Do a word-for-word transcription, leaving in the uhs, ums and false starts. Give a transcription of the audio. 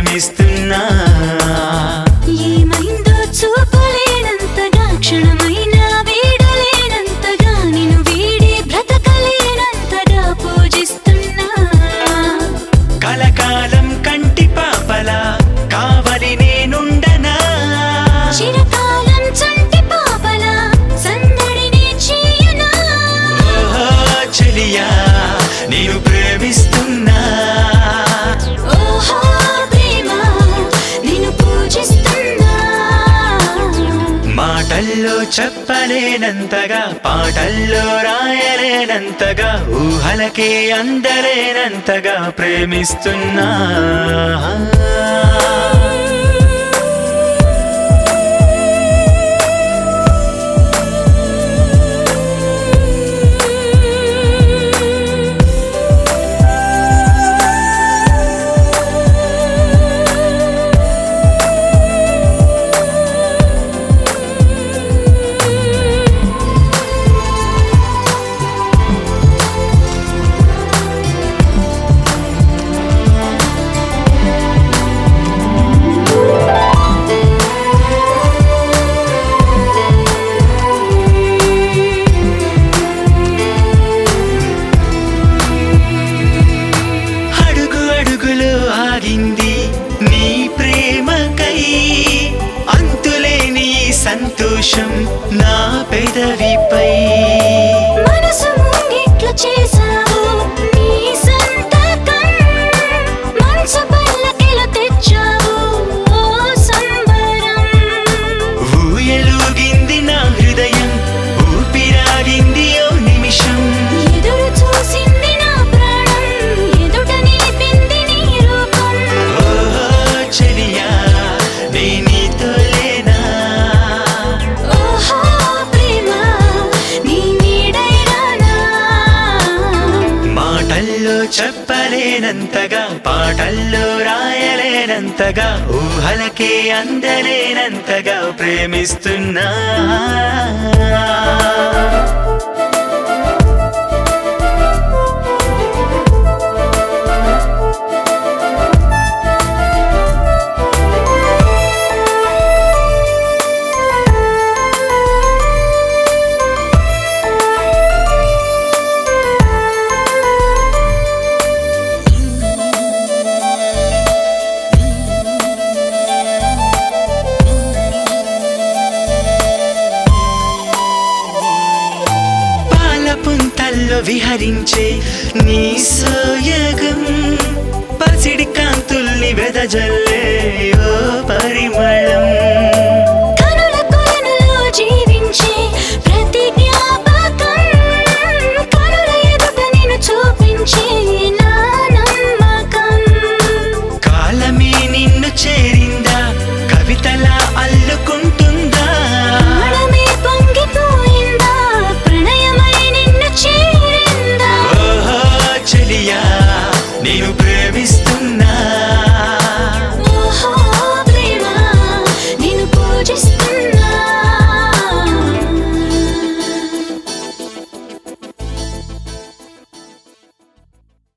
ప్రేమిస్తున్నా ఏమైందో చూపలేనంతగా క్షణమైన వీడలేనంతగా నిన్ను వీడి బ్రతకలేనంతగా పూజిస్తున్నా కలకాలం కంటి పాపలా కావలి నేనుండనా చిరకాలం చంటి పాపలా సందడిని చేయనా ఓహో చెలియా నేను ప్రేమిస్తున్నా ఓహో ప్రేమ నిన్ను పూజిస్తున్నా మాటల్లో చెప్పలేనంతగా పాటల్లో రాయలేనంతగా ఊహలకే అందలేనంతగా ప్రేమిస్తున్నా అడుగు అడుగులో ఆగింది నీ ప్రేమకై అంతులేని ఈ సంతోషం నా పెదవిపై మనసు ముంగిట్ల చేసావు నీ సంతకం మనసు పల్లకిలో తెచ్చావు ఓ సంబరం ఊయలుగింది నా హృదయం ఊపిరాగింది ఓ నిమిషం ఎదురు చూసింది నా ప్రాణం ఎదుట నిలిపింది నీ రూపం ఓహో చెలియా నే నీతో లేనా ఓహో ప్రేమ నీ నీడై రానా మాటల్లో చెప్పలేనంతగా పాటల్లో రాయలేనంతగా ఊహలకే అందలేనంతగా ప్రేమిస్తున్నా పుంతల్లో విహరించే నీ సోయగం పసిడి కాంతుల్ని వెదజల్లే ఓ పరిమళం